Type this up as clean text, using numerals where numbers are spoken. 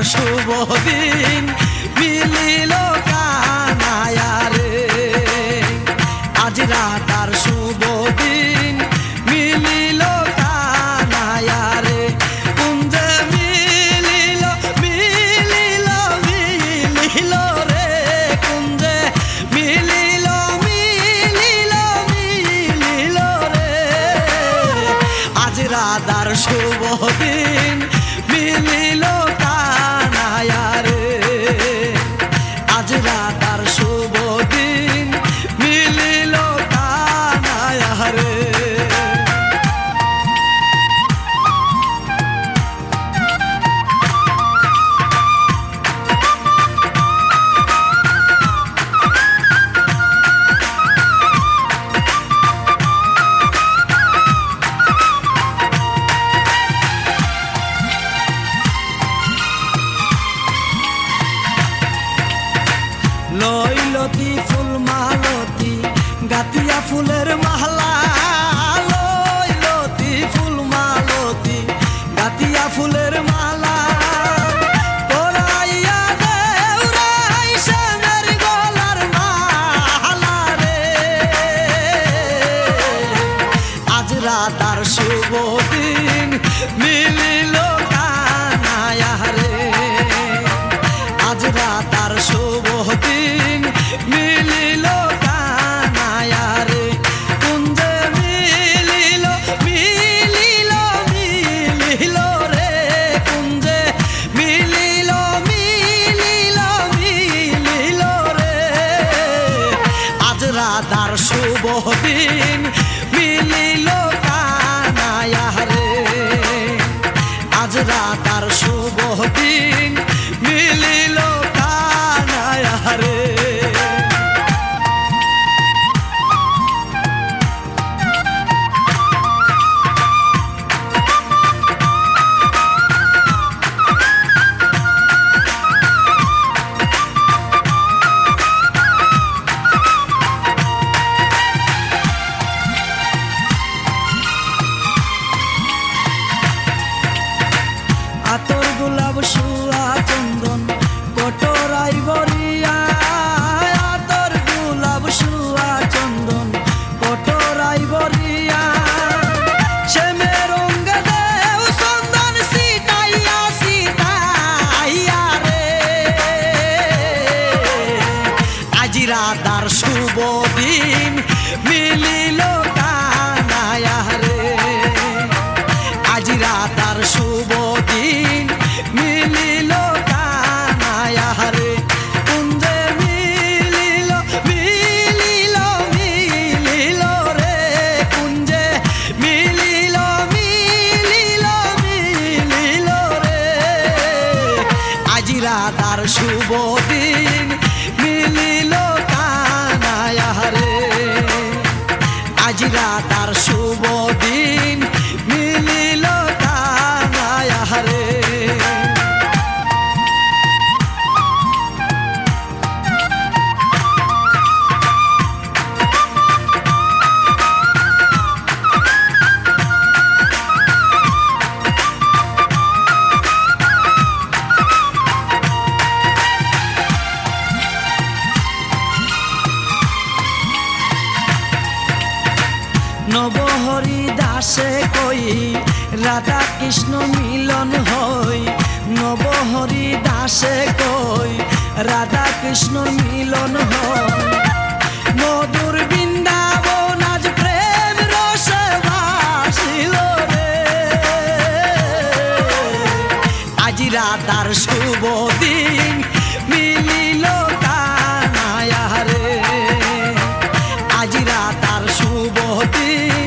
শুভ দিন মিলিল কানায়া রে, আজ রাতার শুভ দিন মিলিল কানায়া রে, কুঞ্জে মিলিল মিলিল মিলিল রে, কুঞ্জে মিলিল মিলিল মিলিল রে, আজ রাতার শুভ দিন মিলিল কানায়া রে, আজ রাতার শুভ দিন মিলিল কানায়া রে। লইলতি ফুল মালতি গাতিয়া ফুলের মালা, লইলতি ফুল মালতি গাতিয়া ফুলের মালা, পরাইয়া দেউরাই সোনার গলার মালা রে, আজ রাতার শুভ দিন মিলিল কানায়া রে, আজ রাতার শুভ দিন মিলিল কানায়া রে, কুঞ্জে মিলিল মিলিল মিলিল রে, কুঞ্জে মিলিল মিলিল মিলিল রে, আজ রাতার শুভ দিন মিলিল কানায়া রে, আজ রাতার শুভ দিন মিলিল কানায়া রে। আতর গোলাপ সুয়া চন্দন কটরাই বরিয়া, আতর গোলাপ সুয়া চন্দন কটরাই বরিয়া, শ্যামে রঙ্গে দেও চন্দন সিটাইয়া সিটাইয়া রে, আজ রাতার শুভ দিন মিলিল কানায়া রে, আজ রাতার শুভ দিন মিলিল কানায়া রে, কুঞ্জে মিলিল মিলিল মিলিল রে, কুঞ্জে মিলিল মিলিল মিলিল রে, আজ রাতার শুভ দিন মিলিল কানায়া রে, আজ রাতার শুভ দিন মিলিল কানায়া রে। নবহরি দাসে কই রাধা কৃষ্ণ মিলন হই, নবহরি দাসে কই রাধা কৃষ্ণ মিলন হই, মধুর বৃন্দাবন আজ প্রেম রসে ভাসিল রে, আজ রাতার শুভ দিন মিলিল কানায়া রে, আজ রাতার শুভ দিন